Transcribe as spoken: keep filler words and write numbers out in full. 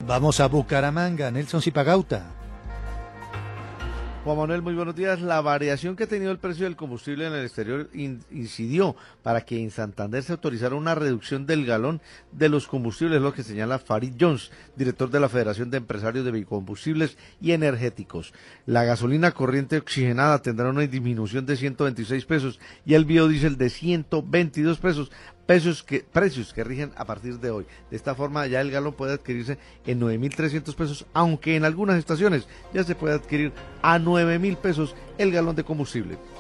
Vamos a Bucaramanga, Nelson Zipagauta. Juan Manuel, muy buenos días. La variación que ha tenido el precio del combustible en el exterior in, incidió para que en Santander se autorizara una reducción del galón de los combustibles, es lo que señala Farid Jones, director de la Federación de Empresarios de Biocombustibles y Energéticos. La gasolina corriente oxigenada tendrá una disminución de ciento veintiséis pesos y el biodiesel de ciento veintidós pesos. Precios que, precios que rigen a partir de hoy. De esta forma ya el galón puede adquirirse en nueve mil trescientos pesos, aunque en algunas estaciones ya se puede adquirir a nueve mil pesos el galón de combustible.